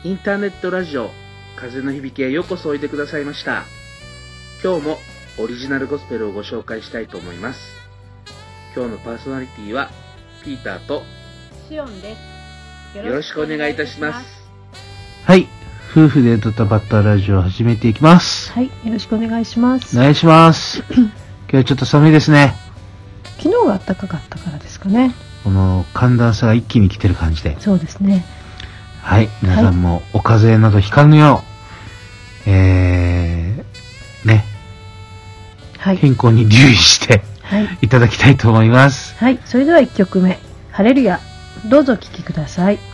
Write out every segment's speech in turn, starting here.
インターネットラジオ風の響きへようこそおいでくださいました。今日もオリジナルゴスペルをご紹介したいと思います。今日のパーソナリティはピーターとシオンです。 よろしくお願いいたします。 はい、夫婦でドタバタラジオを始めていきます。 はい、よろしくお願いします。 お願いします。今日はちょっと寒いですね。 昨日が暖かかったからですかね。 この寒暖差が一気に来てる感じで。 そうですね。 はい、皆さんもお風邪などひかぬよう、ね、 はい、 健康に留意していただきたいと思います。 はい、それでは1曲目、ハレルヤ、どうぞお聴きください。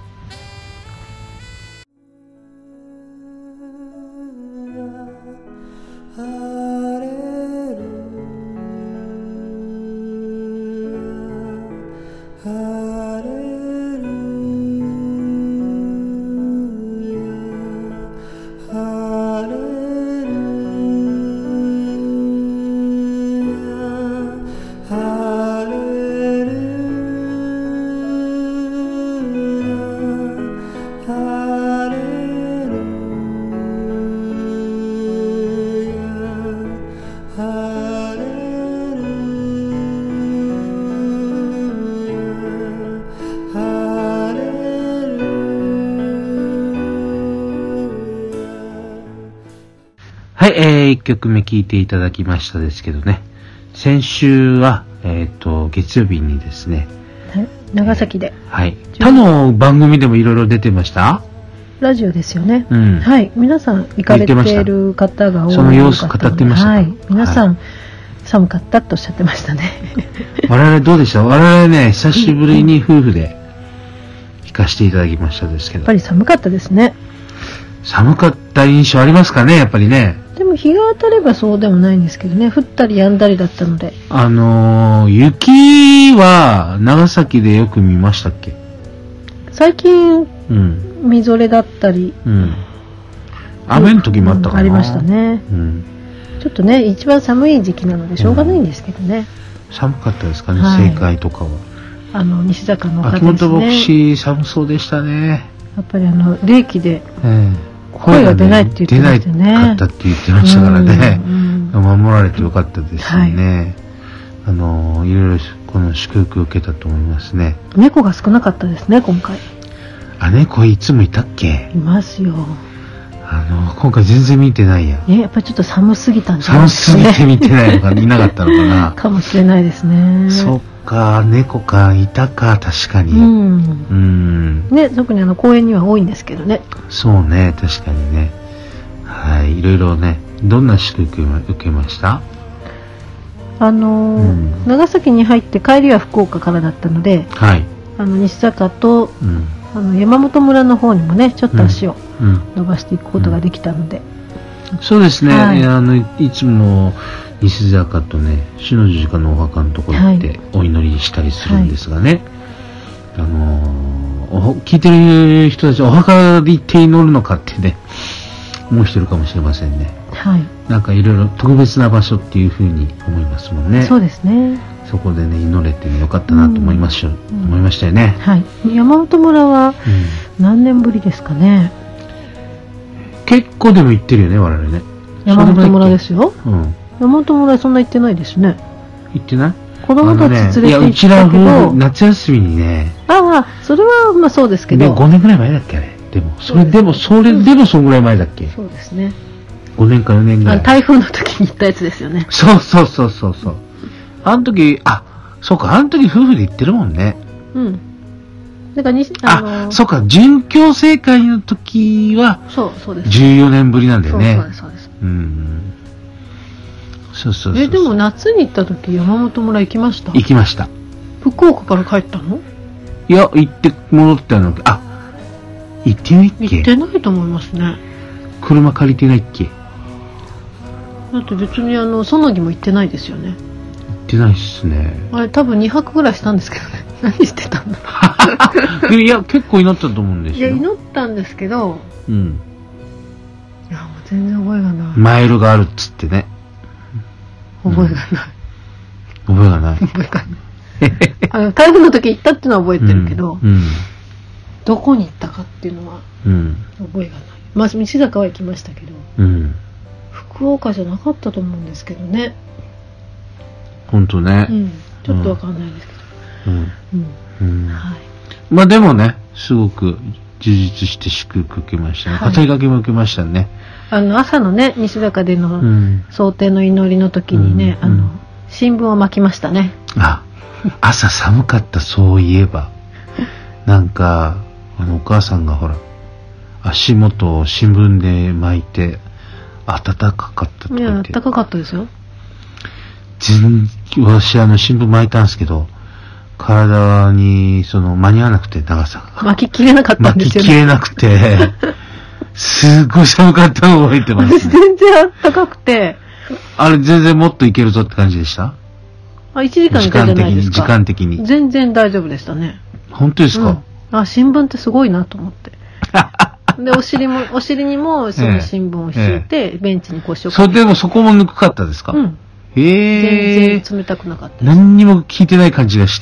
はい、1曲目聴いていただきましたですけどね。先週は、月曜日にですね。 はい、長崎で。 はい。他の番組でもいろいろ出てました？ ラジオですよね。 うん。 はい。皆さん行かれている方が多い。 その様子語ってました。 はい。皆さん、寒かったとおっしゃってましたね。 我々どうでした？我々ね、久しぶりに夫婦で行かせていただきましたですけど。 やっぱり寒かったですね。 寒かった印象ありますかね、やっぱりね。 でも日が当たればそうでもないんですけどね、降ったり止んだりだったので。 雪は長崎でよく見ましたっけ？ 最近、みぞれだったり、 雨の時もあったかな、 ありましたね、ちょっとね、一番寒い時期なのでしょうがないんですけどね。 寒かったですかね、正解とかは。 西坂の方ですね。 秋元牧師寒そうでしたね。 やっぱり冷気で、声が出ないって言ってましたね。 出なかったって言ってましたからね。守られてよかったですよね。いろいろこの祝福を受けたと思いますね。 猫が少なかったですね、今回。 猫いつもいたっけ？ いますよ。 今回全然見てないや。 やっぱりちょっと寒すぎたんですね。 寒すぎて見てないのか、見なかったのかな。 かもしれないですね。 そっか、猫か、いたか、確かに。 ね、特に公園には多いんですけどね。 そうね、確かにね。はい、いろいろね、どんな祝福を受けました？ 長崎に入って帰りは福岡からだったので、 はい、 西坂と、山本村の方にもね、ちょっと足を伸ばしていくことができたので。 そうですね、いつも西坂とね、主の十字架のお墓のところ行ってお祈りしたりするんですがね、聞いてる人たち、お墓で行って祈るのかってね、思う人いるかもしれませんね。 はい。 なんかいろいろ特別な場所っていうふうに思いますもんね。 そうですね。 そこでね、祈れてよかったなと思いましたよね。 はい。山本村は何年ぶりですかね。 結構でも行ってるよね、我々ね。 山本村ですよ。山本村そんな行ってないですね。 行ってない？ 子供たち連れて行ったけど。いや、 うちら夫婦夏休みにね。 それはまあそうですけど。 5年ぐらい前だっけあれ。でもそんぐらい前だっけ。 そうですね。 5年か4年ぐらい。 台風の時に行ったやつですよね。 そう。あの時、そうか、あの時夫婦で行ってるもんね。 だからそうか、殉教聖会の時は、 そうです。 14年ぶりなんだよね。 そうです。 そう。 でも夏に行った時、山本村行きました？ 行きました。 福岡から帰ったの？ いや、行って戻ったの。行ってないっけ？ 行ってないと思いますね。 車借りてないっけ？ だって別にそのぎも行ってないですよね。 行ってないっすね。 あれ多分2泊ぐらいしたんですけどね。何してたんだろう。 いや、結構祈ったと思うんですよ。 いや、祈ったんですけど、いや、もう全然覚えがない。 マイルがあるっつってね。 覚えがない。 覚えがない。 台風の時行ったってのは覚えてるけど、 どこに行ったかっていうのは覚えがない。まあ西坂は行きましたけど、福岡じゃなかったと思うんですけどね。 本当ね。 ちょっとわかんないですけど。はい。 まあでもね、すごく充実して祝福受けましたね。語り掛けも受けましたね。 朝のね、西坂での蒼天の祈りの時にね、新聞を巻きましたね。 朝寒かった、そういえば。なんか、お母さんがほら、足元を新聞で巻いて、暖かかったとか言って。 いや、暖かかったですよ。 私新聞巻いたんですけど、体に、間に合わなくて、長さが。 巻ききれなかったんですよね。 巻ききれなくて、すっごい寒かったのを覚えてます、ね。 全然暖かくて。 あれ、全然もっといけるぞって感じでした？ 1時間いたじゃないですか。 時間的に。 全然大丈夫でしたね。 本当ですか？ 新聞ってすごいなと思って。で、お尻にも、その新聞を敷いて、ベンチに腰をかけて。 でもそこもぬくかったですか？ 全然冷たくなかったです。 何にも聞いてない感じがして。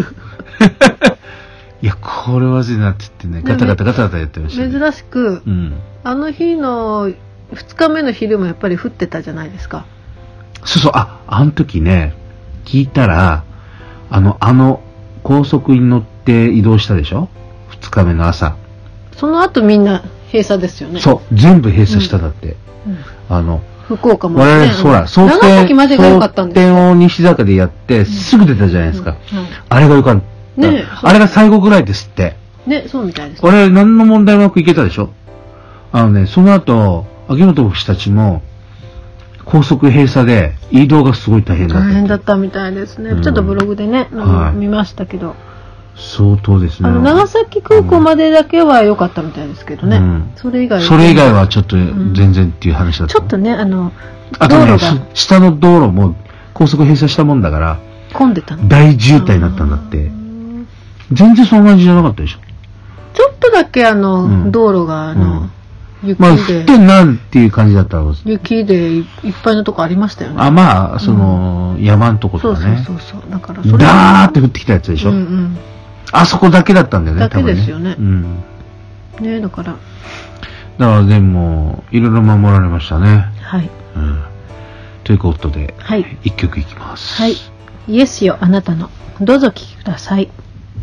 いや、これはずいなって言ってね、ガタガタやってましたね。 珍しく、あの日の2日目の昼もやっぱり降ってたじゃないですか。 そう、あの時ね、聞いたら、高速に乗って移動したでしょ？ 2 日目の朝。その後みんな閉鎖ですよね。 そう、全部閉鎖しただって。 福岡もね。 我々、ほら、蒼天を西坂でやって、すぐ出たじゃないですか。あれがよかった。ね、あれが最後ぐらいですって。 ね、そうみたいです。 我々何の問題もなく行けたでしょ？その後、秋元氏たちも、高速閉鎖で移動がすごい大変だった。 大変だったみたいですね。ちょっとブログでね、見ましたけど。 相当ですね。 長崎空港までだけは良かったみたいですけどね。それ以外はちょっと全然っていう話だった。 ちょっとね、 あとね、下の道路も高速閉鎖したもんだから、 混んでたの。 大渋滞になったんだって。全然そんな感じじゃなかったでしょ。 ちょっとだけ道路が雪で。 まあ、降ってんなんっていう感じだったんです。 雪でいっぱいのとこありましたよね。 山のとことかね。 そう。だからダーって降ってきたやつでしょ。あそこだけだったんだよね、 だけですよね。ね、だからでも、いろいろ守られましたね。 はい。 ということで、一曲いきます。 はい。イエスよ、あなたの。どうぞ聴きください。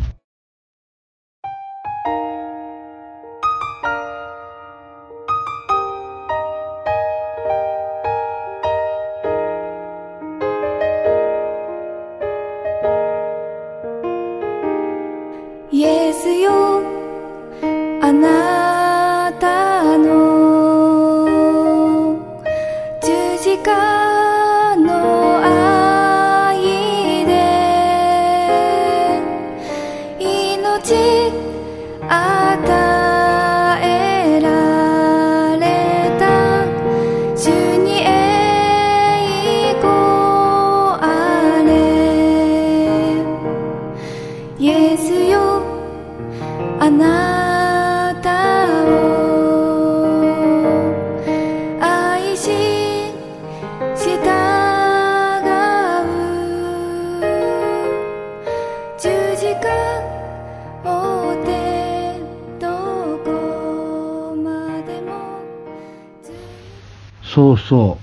イエスよ、あなたの十字架の愛で命与えられた主に栄光あれ。イエスよ、あなたを愛し従う。十字架追ってどこまでも。 そうそう。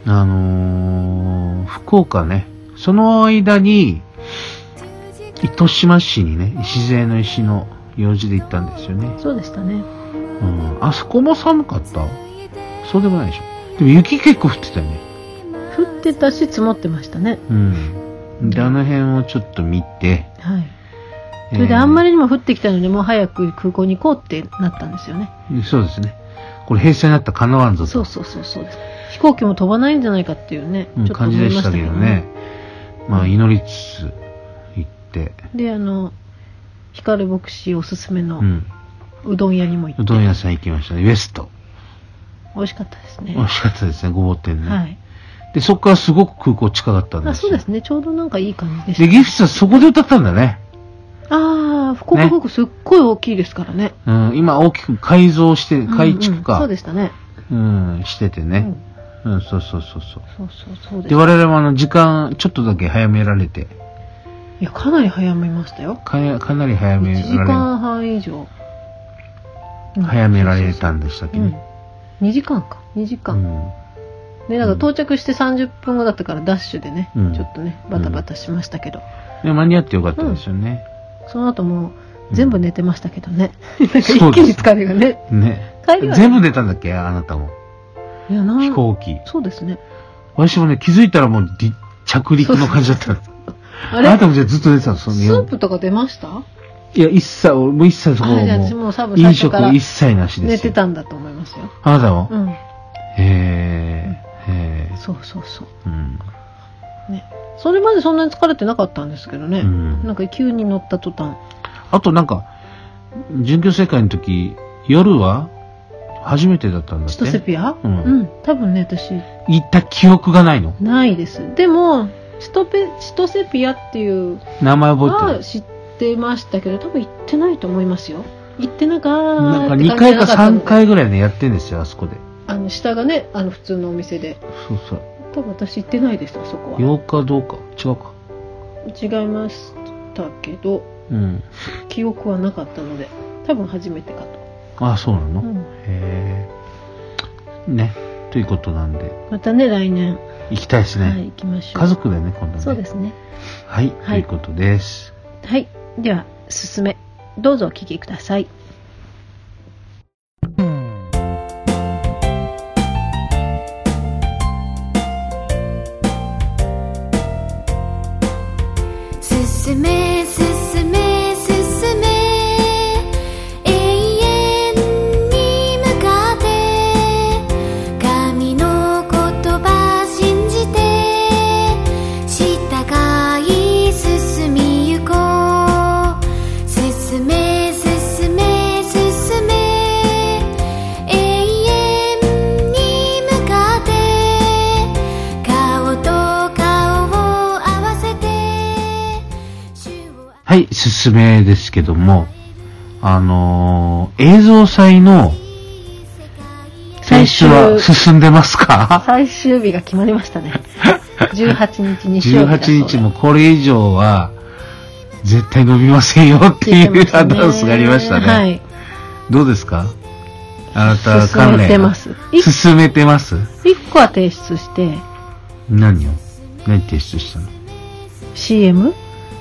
福岡ね、その間に糸島市にね、礎の石の用事で行ったんですよね。 そうでしたね。 あそこも寒かった？そうでもないでしょ。でも雪結構降ってたよね。 降ってたし積もってましたね。 で、あの辺をちょっと見て、 それであんまりにも降ってきたので、もう早く空港に行こうってなったんですよね。 そうですね。これ閉鎖になったらかなわんぞと。 そうです。飛行機も飛ばないんじゃないかっていうね、ちょっと思いましたけどね。 まあ祈りつつ行って。 で、光牧師おすすめのうどん屋にも行って。 うどん屋さん行きましたね。ウエスト。 美味しかったですね。 美味しかったですね、ごぼう天ね。で、そこからすごく空港近かったんですよ。 そうですね、ちょうどなんかいい感じでした。 で、ギフトさんそこで歌ったんだね。 福岡空港すっごい大きいですからね。 今大きく改造して、改築か。 そうでしたね。 しててね。そう。 そうです。 で、我々も時間ちょっとだけ早められて、 いや、かなり早めましたよ。 かなり早められ 1時間半以上。 早められたんでしたっけね。 2時間か。2時間。で、なんか到着して30分後だったからダッシュでね、ちょっとね、バタバタしましたけど。 で間に合ってよかったですよね。 その後も全部寝てましたけどね。なんか一気に疲れがね。 ね。 帰りは全部寝たんだっけあなたも。 いや、 飛行機。 そうですね。 私もね、気づいたらもう着陸の感じだった。あなたもじゃあずっと寝てたの？スープとか出ました？ いや、一切そこもう飲食一切なしですよ。 寝てたんだと思いますよ。 あなたも？ そうそうそう。ね。それまでそんなに疲れてなかったんですけどね。なんか急に乗った途端。 あとなんか、準教世界の時、夜は初めてだったんだって。 チトセピア？多分ね、私。 行った記憶がないの？ ないです。でも、チトセピアっていう名前覚えてる？ 知ってましたけど、多分行ってないと思いますよ。行ってなんか 2回か3回ぐらいね、やってんですよ、あそこで。 下がね、普通のお店で。 そうそう。 多分私行ってないですよ、そこは。 8日どうか違うか。 違いましたけど、記憶はなかったので、多分初めてかと。 あ、そうなの？ね。ということなんで。 またね、来年。 行きたいですね。 はい、行きましょう。 家族でね、今度ね。 そうですね。 はい、ということです。 はい。では、進め。どうぞお聞きください。 進め進め進め永遠に向かって神の言葉信じて従い進みゆこう進め進め進め永遠に向かって顔と顔を合わせてはい、進めですけども、映像祭の選手は進んでますか？ 最終日が決まりましたね。18日にしよう。 18日もこれ以上は絶対伸びませんよっていうアナウンスがありましたね。はい。どうですか？あなた関連。 進めてます。 進めてます ？1個は提出して。 何提出したの？ CM？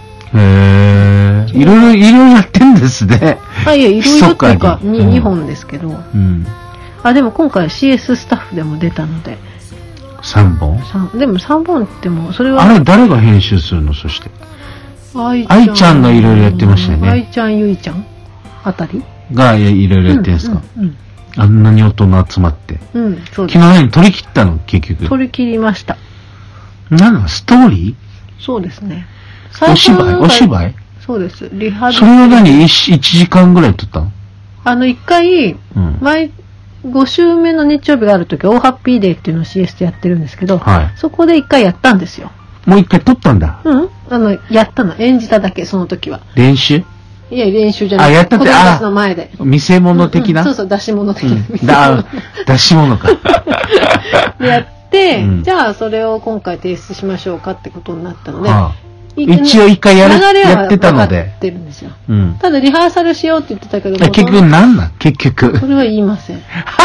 いろいろやってんですね。 いや、いろいろっていうか、2本ですけど。でも今回 CS スタッフでも出たので。 3本？ でも3本っても、それは。 あれ、誰が編集するの？そして。愛ちゃんがいろいろやってましたよね。 愛ちゃん、ゆいちゃんあたりがいろいろやってるんですか？あんなに大人集まって。 そうです。 昨日何取り切ったの？結局。 取り切りました。 何なの？ストーリー？ そうですね。 お芝居そうです。リハビリ。 それは何 1時間ぐらい撮ったの ？1回、5週目の日曜日があるとき、オーハッピーデーっていうのを CS でやってるんですけど、そこで1回やったんですよ。 もう1回撮ったんだ。 やったの。演じただけ、その時は。 練習？ いや、練習じゃない。 やったって、 子供たちの前で。 見せ物的な？ そう、出し物的な。 出し物か。 で、やって、じゃあそれを今回提出しましょうかってことになったので、 一応1回やってたので。 やってるんですよ。ただリハーサルしようって言ってたけど。 結局何なん？結局。 それは言いません。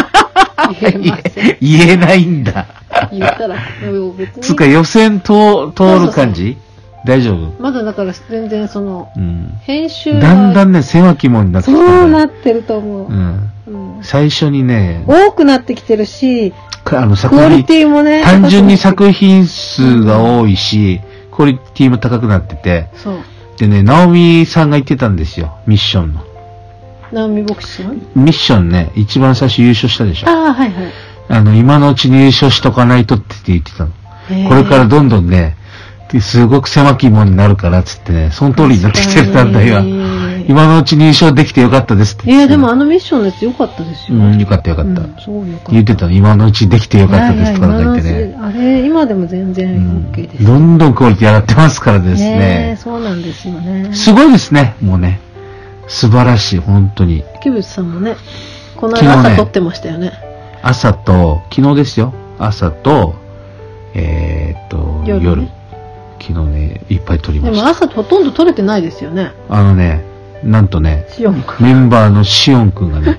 言えないんだ。 言ったら、別に。 つか予選通る感じ？大丈夫？ まだだから全然編集だんだんね、狭き門になってきてる。 そうなってると思う。 最初にね。 多くなってきてるし、クオリティもね。 単純に作品数が多いし、クオリティも高くなってて。でね、ナオミさんが言ってたんですよ、ミッションの。 ナオミボクシング？ ミッションね、一番最初優勝したでしょ。 はいはい。 今のうちに優勝しとかないとって言ってたの。これからどんどんね、すごく狭き門になるからっつってね、その通りになってきてたんだよ。今のうちに優勝できてよかったですって言って。いや、でもミッションのやつよかったですよ。 よかった。言ってたの、今のうちできてよかったですとか言ってね。 あれ、今でも全然 OK です。 どんどんクオリティ上がってますからですね。 そうなんですよね。 すごいですね、もうね。素晴らしい、本当に。 木渕さんもね、この間朝撮ってましたよね。 朝と、昨日ですよ。朝と、夜。 昨日ね、いっぱい撮りました。 でも朝ほとんど撮れてないですよね。 なんとね、 シオン君。 メンバーのシオン君がね、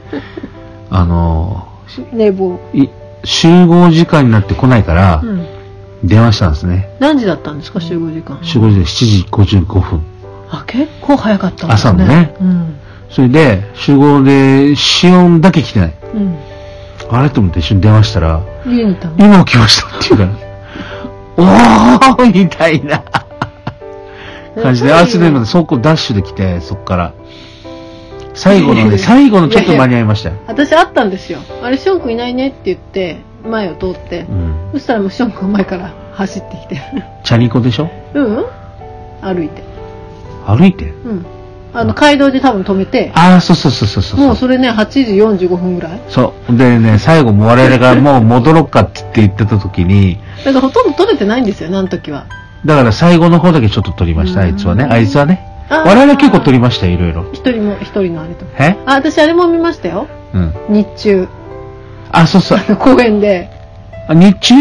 寝坊。 集合時間になってこないから、電話したんですね。 何時だったんですか、集合時間。 集合時間7時55分。 あ、結構早かったんですね。 朝のね。それで、集合で、シオンだけ来てない。あれと思って一緒に電話したら、 家にいたの。 今起きましたって言うから、おーみたいな感じで、それでまでそこダッシュで来て、そこから。最後のちょっと間に合いましたよ。 私会ったんですよ。あれ、ション君いないねって言って、前を通って、そしたらもうション君前から走ってきて。 チャリンコでしょ？ 歩いて。 歩いて？ 街道で多分止めて。 そう。 もうそれね、8時45分ぐらい。 そう。でね、最後も我々がもう戻ろうかって言ってた時に。 だからほとんど撮れてないんですよね、あの時は。 だから最後の方だけちょっと撮りました、あいつはね。我々結構撮りましたよ、いろいろ。 一人のあれと。私あれも見ましたよ。日中。 そう。 公園で。 日中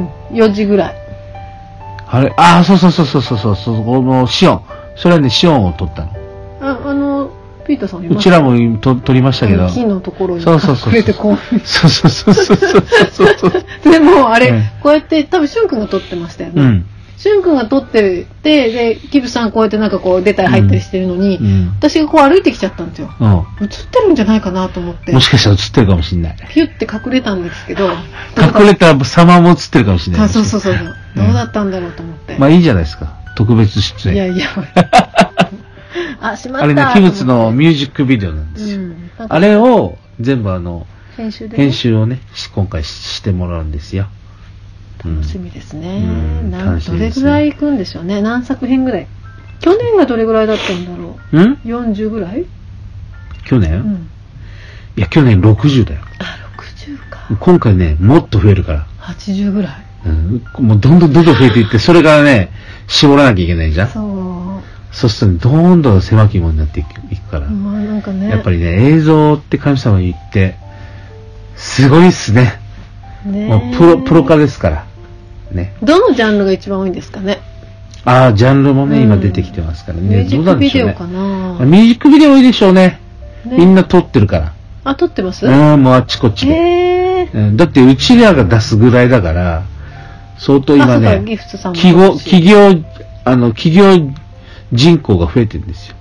4時ぐらい。 あれ、そう、このシオン。それはね、シオンを撮ったの。 ピーターさんうちらも撮りましたけど。 木のところに隠れてこう。 そう。 でもあれ、こうやって多分シュン君が撮ってましたよね。シュン君が撮ってて、で、キブさんこうやってなんかこう出たり入ったりしてるのに、私がこう歩いてきちゃったんですよ。映ってるんじゃないかなと思って。 もしかしたら映ってるかもしれない。 ピュって隠れたんですけど。 隠れた様も映ってるかもしれない。 そう。どうだったんだろうと思って。 まあいいじゃないですか。特別出演。 いや。しまった。 あれね、キブツのミュージックビデオなんですよ。あれを全部編集をね、今回してもらうんですよ。 楽しみですね。どれぐらい行くんでしょうね。何作品ぐらい。去年がどれぐらいだったんだろう。40ぐらい？ 去年？いや、去年60だよ。 60か。 今回ね、もっと増えるから。 80ぐらい。 もうどんどん増えていって、それからね、絞らなきゃいけないじゃん。そうするとどんどん狭きものになっていくから。 なんかね。 やっぱりね、映像って神様言って、すごいっすね。もうプロ化ですから。ね。 どのジャンルが一番多いんですかね。 ジャンルもね、今出てきてますからね。 ミュージックビデオかな。 ミュージックビデオ多いでしょうね。みんな撮ってるから。 撮ってます？ もうあっちこっちで。だってうちらが出すぐらいだから、相当今ね、企業人口が増えてるんですよ。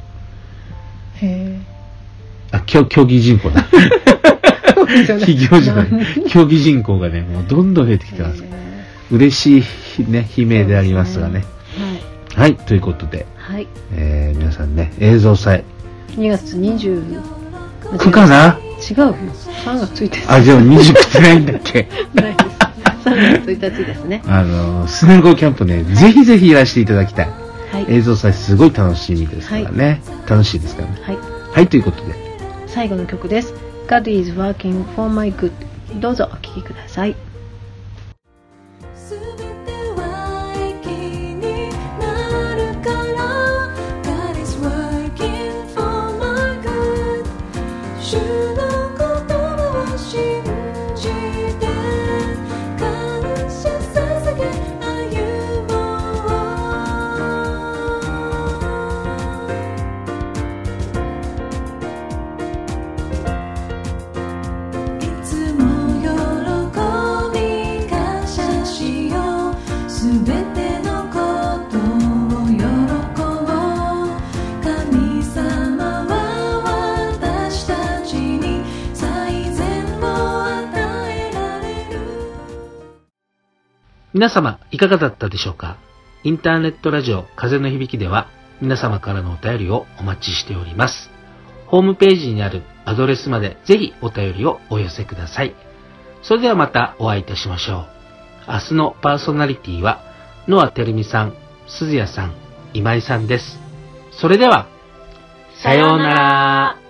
競技人口だ。企業人口、競技人口がね、もうどんどん増えてきてます。嬉しいね、悲鳴でありますがね。はい、ということで、皆さんね、映像祭。 2月 29かな？ 違うよ。3月1日。 じゃあ29ってないんだっけ？ ないです。3月1日ですね。 スネルゴキャンプね、ぜひぜひいらしていただきたい。映像祭すごい楽しみですからね。楽しいですからね。はい、ということで。 最後の曲です。God is working for my good。どうぞお聴きください。 皆様、いかがだったでしょうか？インターネットラジオ風の響きでは皆様からのお便りをお待ちしております。ホームページにあるアドレスまでぜひお便りをお寄せください。それではまたお会いいたしましょう。明日のパーソナリティはノアテルミさん、鈴谷さん、今井さんです。それでは、さようなら。